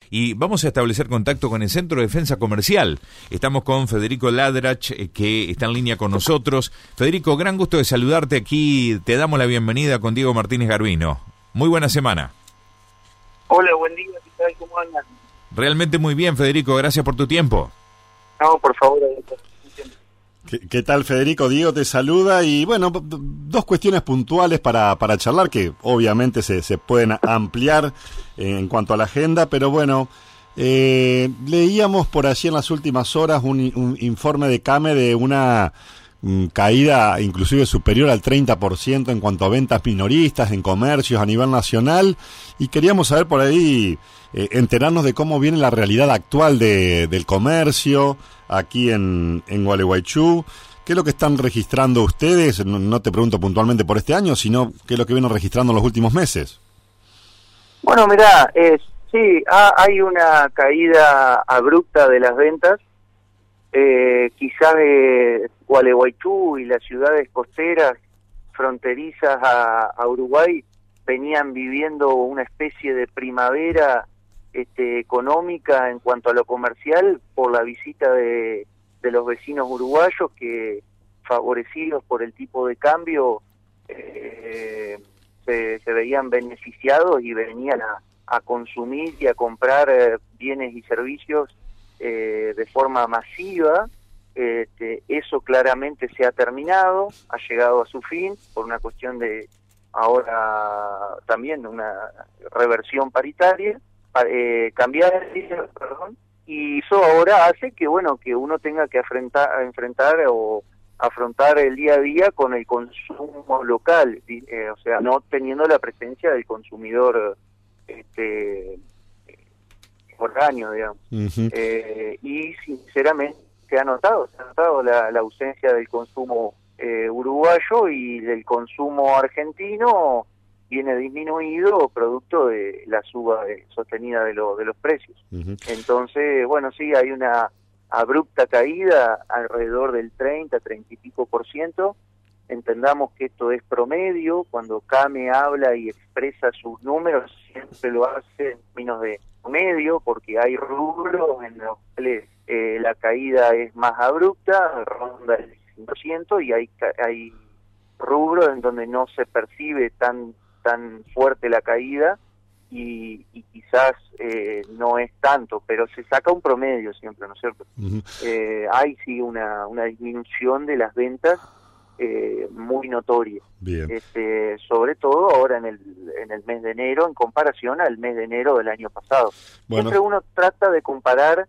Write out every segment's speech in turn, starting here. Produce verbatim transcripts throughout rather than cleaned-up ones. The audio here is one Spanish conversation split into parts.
y vamos a establecer contacto con el Centro de Defensa Comercial. Estamos con Federico Ladrach, eh, que está en línea con nosotros. Federico, gran gusto de saludarte aquí. Te damos la bienvenida con Diego Martínez Garbino. Muy buena semana. Hola, buen día, ¿qué tal? ¿Cómo andan? Realmente muy bien, Federico. Gracias por tu tiempo. No, por favor. ¿Qué, ¿Qué tal, Federico? Diego te saluda y, bueno, dos cuestiones puntuales para, para charlar que obviamente se, se pueden ampliar en cuanto a la agenda, pero bueno, eh, leíamos por allí en las últimas horas un, un informe de CAME de una um, caída inclusive superior al treinta por ciento en cuanto a ventas minoristas en comercios a nivel nacional y queríamos saber por ahí, eh, enterarnos de cómo viene la realidad actual de, del comercio aquí en, en Gualeguaychú. ¿Qué es lo que están registrando ustedes? No, no te pregunto puntualmente por este año, sino qué es lo que vienen registrando en los últimos meses. Bueno, mirá, eh, sí, ha, hay una caída abrupta de las ventas. Eh, quizás eh, Gualeguaychú y las ciudades costeras fronterizas a, a Uruguay venían viviendo una especie de primavera Este, económica en cuanto a lo comercial por la visita de, de los vecinos uruguayos que, favorecidos por el tipo de cambio, eh, se, se veían beneficiados y venían a, a consumir y a comprar eh, bienes y servicios eh, de forma masiva. Este, eso claramente se ha terminado, ha llegado a su fin por una cuestión de ahora también una reversión paritaria. Eh, cambiar perdón, y eso ahora hace que bueno que uno tenga que afrontar, enfrentar o afrontar el día a día con el consumo local, eh, o sea, no teniendo la presencia del consumidor este foráneo, digamos. Uh-huh. eh, y sinceramente se ha notado, se ha notado la, la ausencia del consumo eh, uruguayo y del consumo argentino viene disminuido producto de la suba de, sostenida de, lo, de los precios. Uh-huh. Entonces, bueno, sí, hay una abrupta caída alrededor del treinta, treinta y pico por ciento. Entendamos que esto es promedio. Cuando CAME habla y expresa sus números, siempre lo hace en términos de promedio, porque hay rubros en los cuales eh, la caída es más abrupta, ronda el cinco por ciento, y hay, hay rubros en donde no se percibe tan tan fuerte la caída y, y quizás eh, no es tanto, pero se saca un promedio siempre, ¿no es cierto? Uh-huh. Eh, hay sí una, una disminución de las ventas eh, muy notoria. Bien. Este, sobre todo ahora en el, en el mes de enero en comparación al mes de enero del año pasado. Bueno. Siempre uno trata de comparar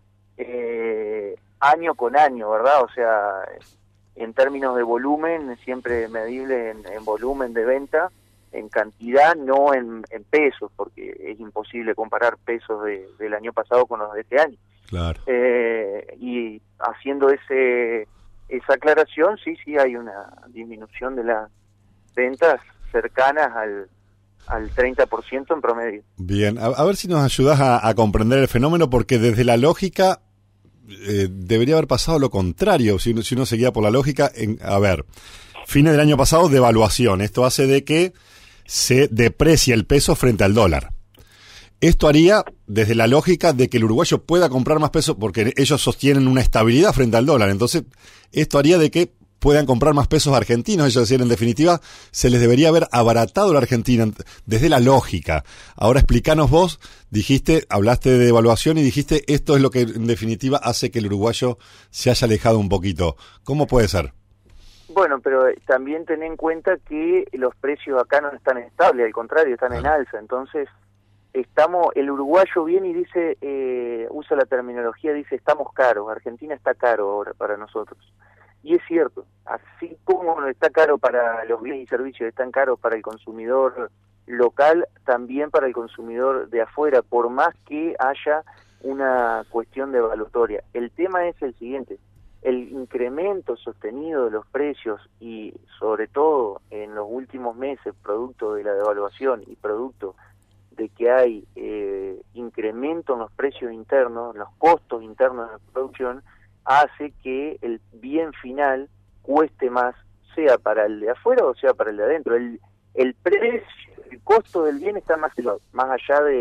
eh, año con año, ¿verdad? O sea, en términos de volumen, siempre medible en, en volumen de venta, en cantidad, no en, en pesos, porque es imposible comparar pesos de, del año pasado con los de este año. Claro. Eh, y haciendo ese esa aclaración, sí, sí hay una disminución de las ventas cercanas al, al treinta por ciento en promedio. Bien, a, a ver si nos ayudas a, a comprender el fenómeno, porque desde la lógica eh, debería haber pasado lo contrario, si, si uno seguía por la lógica. En, a ver, fines del año pasado, devaluación. Esto hace de que se deprecia el peso frente al dólar. Esto haría, desde la lógica de que el uruguayo pueda comprar más pesos, porque ellos sostienen una estabilidad frente al dólar. Entonces, esto haría de que puedan comprar más pesos argentinos. Ellos decían, en definitiva, se les debería haber abaratado la Argentina, desde la lógica. Ahora explícanos vos, dijiste, hablaste de devaluación y dijiste, esto es lo que en definitiva hace que el uruguayo se haya alejado un poquito. ¿Cómo puede ser? Bueno, pero también ten en cuenta que los precios acá no están estables, al contrario, están en alza. Entonces, estamos, el uruguayo viene y dice, eh, usa la terminología, dice, estamos caros, Argentina está caro ahora para nosotros. Y es cierto, así como está caro para los bienes y servicios, están caros para el consumidor local, también para el consumidor de afuera, por más que haya una cuestión devaluatoria. El tema es el siguiente: el incremento sostenido de los precios y sobre todo en los últimos meses, producto de la devaluación y producto de que hay eh, incremento en los precios internos, en los costos internos de la producción, hace que el bien final cueste más, sea para el de afuera o sea para el de adentro. El, el precio, el costo del bien está más elevado, más allá de,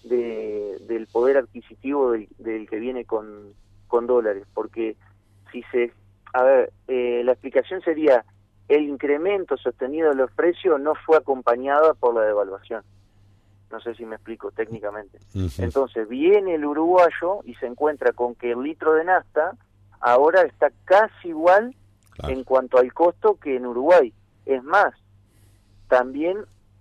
de, del poder adquisitivo del, del que viene con, con dólares, porque si se, a ver, eh, la explicación sería, el incremento sostenido de los precios no fue acompañado por la devaluación. No sé si me explico técnicamente. Uh-huh. Entonces viene el uruguayo y se encuentra con que el litro de nafta ahora está casi igual, claro, en cuanto al costo que en Uruguay. Es más, también,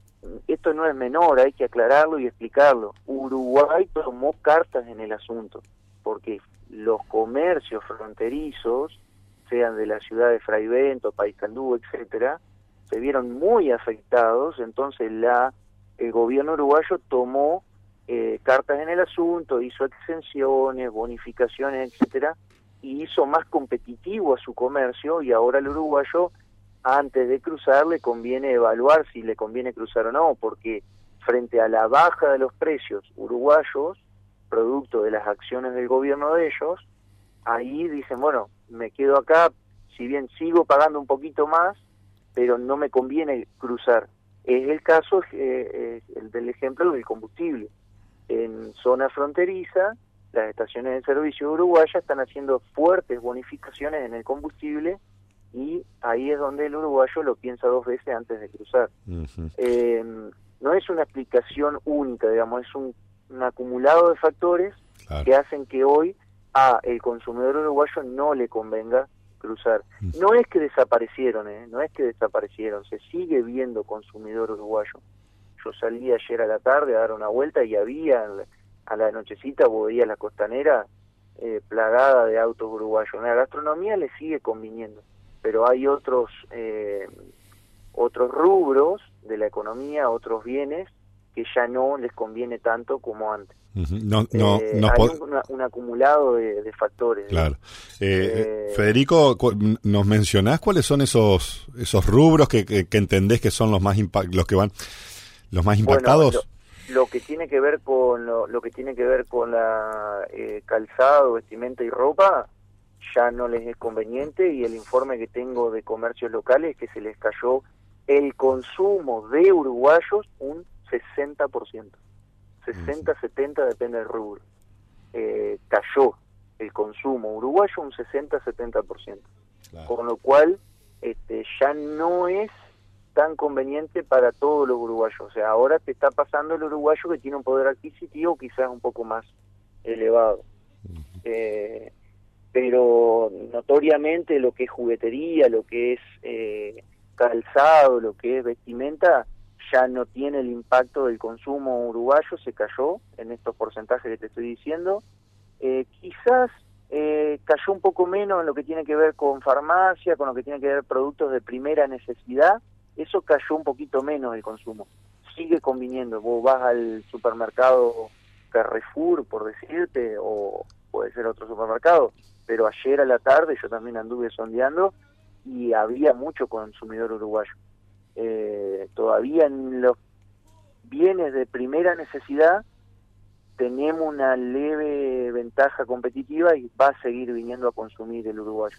esto no es menor, hay que aclararlo y explicarlo. Uruguay tomó cartas en el asunto, porque los comercios fronterizos, sean de la ciudad de Fraivento, Paysandú, etcétera, se vieron muy afectados. Entonces la el gobierno uruguayo tomó eh, cartas en el asunto, hizo exenciones, bonificaciones, etcétera, y hizo más competitivo a su comercio, y ahora el uruguayo, antes de cruzar, le conviene evaluar si le conviene cruzar o no, porque frente a la baja de los precios uruguayos, producto de las acciones del gobierno de ellos, ahí dicen, bueno, me quedo acá, si bien sigo pagando un poquito más, pero no me conviene cruzar. Es el caso eh, eh, el del ejemplo del combustible. En zona fronteriza, las estaciones de servicio uruguayas están haciendo fuertes bonificaciones en el combustible, y ahí es donde el uruguayo lo piensa dos veces antes de cruzar. Uh-huh. Eh, no es una explicación única, digamos, es un, un acumulado de factores, claro, que hacen que hoy a el consumidor uruguayo no le convenga cruzar. Uh-huh. No es que desaparecieron, ¿eh? no es que desaparecieron, se sigue viendo consumidor uruguayo. Yo salí ayer a la tarde a dar una vuelta y había, a la nochecita, vos veías la costanera eh, plagada de autos uruguayos. La gastronomía le sigue conviniendo, pero hay otros eh, otros rubros de la economía, otros bienes que ya no les conviene tanto como antes. Uh-huh. No, no, eh, no hay pod- un, un acumulado de, de factores. Claro. Eh, eh, Federico, cu- ¿nos mencionás cuáles son esos esos rubros que, que, que entendés que son los más impact- los que van los más impactados? Bueno, lo, lo que tiene que ver con lo, lo que tiene que ver con la eh, calzado, vestimenta y ropa ya no les es conveniente, y el informe que tengo de comercios locales es que se les cayó el consumo de uruguayos un sesenta por ciento. sesenta, setenta, depende del rubro. Eh, cayó el consumo uruguayo un sesenta, setenta por ciento. Claro. Con lo cual este, ya no es tan conveniente para todos los uruguayos. O sea, ahora te está pasando el uruguayo que tiene un poder adquisitivo quizás un poco más elevado. Uh-huh. Eh, pero notoriamente lo que es juguetería, lo que es eh, calzado, lo que es vestimenta, ya no tiene el impacto del consumo uruguayo, se cayó en estos porcentajes que te estoy diciendo. Eh, quizás eh, cayó un poco menos en lo que tiene que ver con farmacia, con lo que tiene que ver productos de primera necesidad, eso cayó un poquito menos el consumo. Sigue conviniendo, vos vas al supermercado Carrefour, por decirte, o puede ser otro supermercado, pero ayer a la tarde yo también anduve sondeando y había mucho consumidor uruguayo. Eh, todavía en los bienes de primera necesidad tenemos una leve ventaja competitiva y va a seguir viniendo a consumir el uruguayo,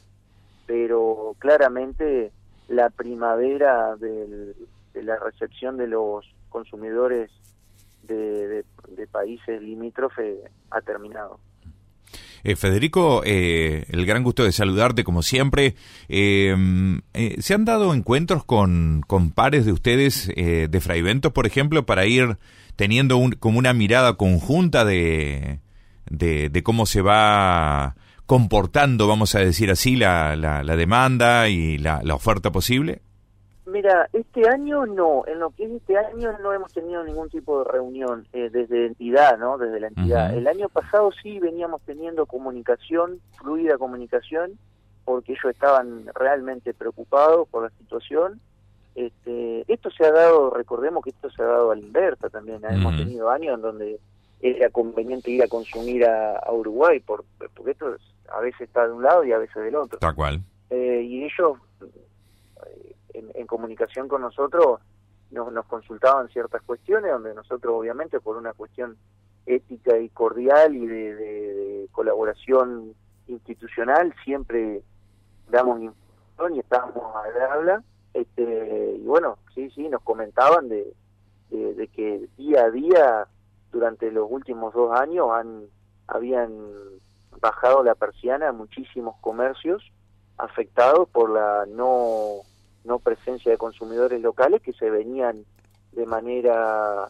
pero claramente la primavera del, de la recepción de los consumidores de, de, de países limítrofes ha terminado. Eh, Federico, eh, el gran gusto de saludarte como siempre. Eh, eh, ¿Se han dado encuentros con, con pares de ustedes eh, de Fraiventos, por ejemplo, para ir teniendo un, como una mirada conjunta de, de, de cómo se va comportando, vamos a decir así, la, la, la demanda y la, la oferta posible? Mira, este año no, en lo que es este año no hemos tenido ningún tipo de reunión eh, desde entidad, ¿no? Desde la entidad. Uh-huh. El año pasado sí veníamos teniendo comunicación, fluida comunicación, porque ellos estaban realmente preocupados por la situación. Este, esto se ha dado, recordemos que esto se ha dado a la inversa también, uh-huh. Hemos tenido años en donde era conveniente ir a consumir a, a Uruguay, por, porque esto a veces está de un lado y a veces del otro. Tal cual. Eh, y ellos... En, en comunicación con nosotros nos, nos consultaban ciertas cuestiones donde nosotros obviamente por una cuestión ética y cordial y de, de, de colaboración institucional siempre damos información y estábamos al habla, este, y bueno, sí, sí, nos comentaban de, de, de que día a día durante los últimos dos años han habían bajado la persiana a muchísimos comercios afectados por la no no presencia de consumidores locales que se venían de manera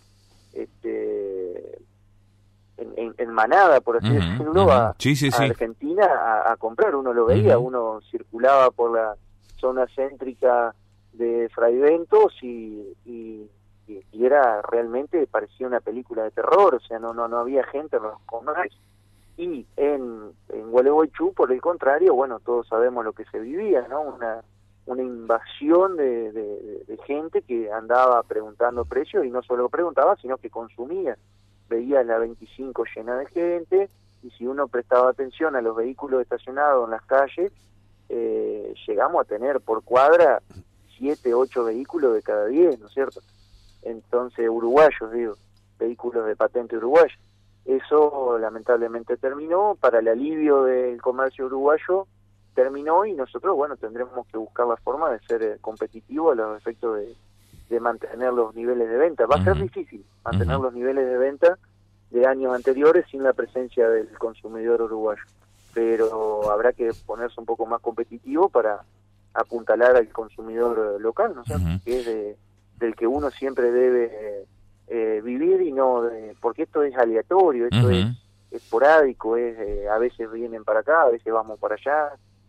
este en, en, en manada, por así uh-huh, decirlo, uh-huh. a, sí, sí, a sí. Argentina a, a comprar. Uno lo veía, uh-huh. uno circulaba por la zona céntrica de Fray Ventos y, y, y era realmente, parecía una película de terror, o sea, no no no había gente en los comercios. Y en, en Gualeguaychú, por el contrario, bueno, todos sabemos lo que se vivía, ¿no? Una una invasión de, de, de gente que andaba preguntando precios, y no solo preguntaba, sino que consumía. Veía la veinticinco llena de gente, y si uno prestaba atención a los vehículos estacionados en las calles, eh, llegamos a tener por cuadra siete, ocho vehículos de cada diez, ¿no es cierto? Entonces, uruguayos, digo, vehículos de patente uruguaya. Eso lamentablemente terminó. Para el alivio del comercio uruguayo terminó, y nosotros, bueno, tendremos que buscar la forma de ser eh, competitivos a los efectos de, de mantener los niveles de venta. Va a ser difícil mantener los niveles de venta de años anteriores sin la presencia del consumidor uruguayo, pero habrá que ponerse un poco más competitivo para apuntalar al consumidor local, ¿no sé? Uh-huh. Que es de, del que uno siempre debe eh, eh, vivir, y no de, porque esto es aleatorio, esto uh-huh. es esporádico, es eh, a veces vienen para acá, a veces vamos para allá.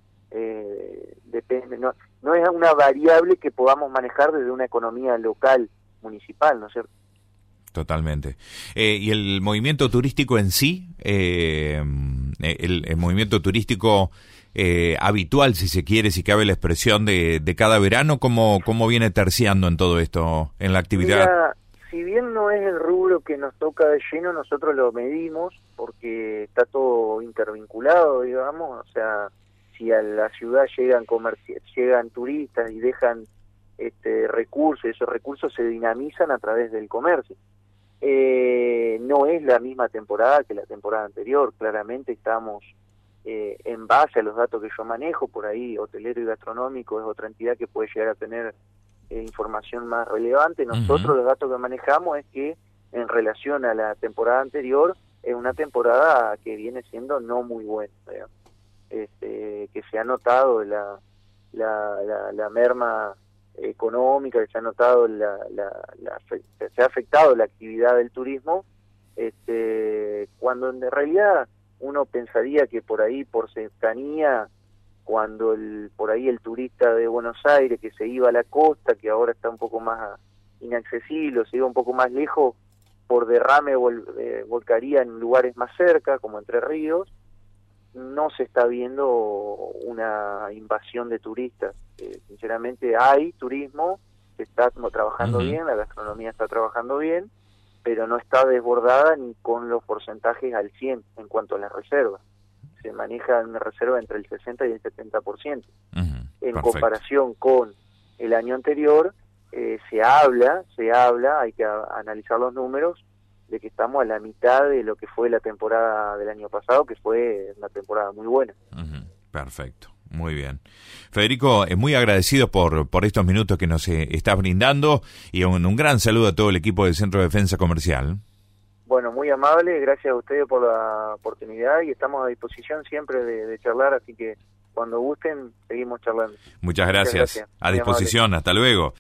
Eh, depende, no, no es una variable que podamos manejar desde una economía local, municipal, ¿no es cierto? Totalmente. Eh, ¿Y el movimiento turístico en sí? Eh, el, el movimiento turístico eh, habitual, si se quiere, si cabe la expresión, de, de cada verano, ¿cómo, cómo viene terciando en todo esto, en la actividad? Mira, si bien no es el rubro que nos toca de lleno, nosotros lo medimos porque está todo intervinculado, digamos, o sea, si a la ciudad llegan comerci- llegan turistas y dejan este recursos, esos recursos se dinamizan a través del comercio. Eh, no es la misma temporada que la temporada anterior, claramente estamos eh, en base a los datos que yo manejo, por ahí hotelero y gastronómico es otra entidad que puede llegar a tener eh, información más relevante. Nosotros uh-huh. los datos que manejamos es que en relación a la temporada anterior es una temporada que viene siendo no muy buena, digamos. Este, que se ha notado la, la, la, la merma económica, que se ha notado la, la, la, se ha afectado la actividad del turismo, este, cuando en realidad uno pensaría que por ahí, por cercanía, cuando el, por ahí el turista de Buenos Aires que se iba a la costa, que ahora está un poco más inaccesible, o se iba un poco más lejos, por derrame vol, eh, volcaría en lugares más cerca, como Entre Ríos. No se está viendo una invasión de turistas. Eh, sinceramente hay turismo, se está como trabajando uh-huh. bien, la gastronomía está trabajando bien, pero no está desbordada ni con los porcentajes al cien en cuanto a las reservas. Se maneja una reserva entre el sesenta y el setenta por ciento. Uh-huh. En Perfecto. Comparación con el año anterior, eh, se habla, se habla, hay que a, analizar los números, de que estamos a la mitad de lo que fue la temporada del año pasado, que fue una temporada muy buena. Uh-huh. Perfecto, muy bien. Federico, es muy agradecido por, por estos minutos que nos eh, estás brindando, y un, un gran saludo a todo el equipo del Centro de Defensa Comercial. Bueno, muy amable, gracias a ustedes por la oportunidad, y estamos a disposición siempre de, de charlar, así que cuando gusten, seguimos charlando. Muchas gracias, Muchas gracias. A disposición, hasta luego.